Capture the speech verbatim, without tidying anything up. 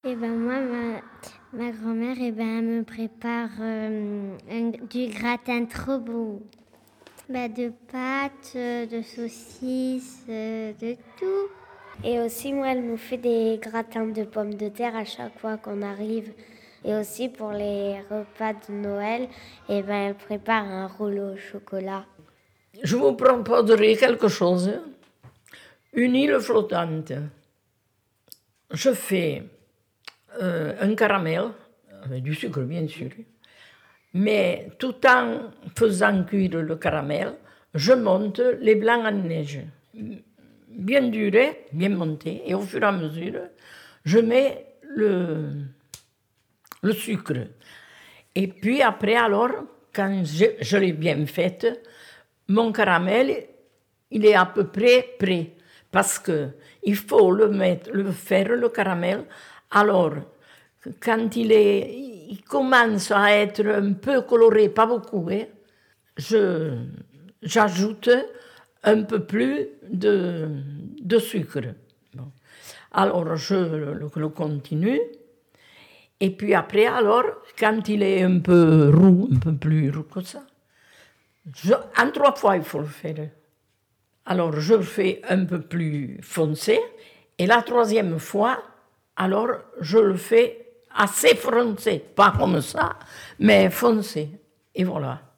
Et ben moi, ma, ma grand-mère, et ben, elle me prépare euh, un- du gratin trop bon. Bah, de pâtes, euh, de saucisses, euh, de tout. Et aussi, moi, elle nous fait des gratins de pommes de terre à chaque fois qu'on arrive. Et aussi, pour les repas de Noël, et ben, elle prépare un rouleau au chocolat. Je vous proposerai quelque chose, une île flottante. Je fais euh, un caramel, avec du sucre bien sûr, mais tout en faisant cuire le caramel, je monte les blancs en neige. Bien durés, bien montés, et au fur et à mesure, je mets le, le sucre. Et puis après, alors, quand je, je l'ai bien faite, mon caramel, il est à peu près prêt. Parce qu'il faut le, mettre, le faire, le caramel. Alors, quand il, est, il commence à être un peu coloré, pas beaucoup, hein, je, j'ajoute un peu plus de, de sucre. Bon. Alors, je le, le continue. Et puis après, alors, quand il est un peu roux, un peu plus roux que ça, je, en trois fois, il faut le faire. Alors, je le fais un peu plus foncé. Et la troisième fois, alors, je le fais assez foncé. Pas comme ça, mais foncé. Et voilà.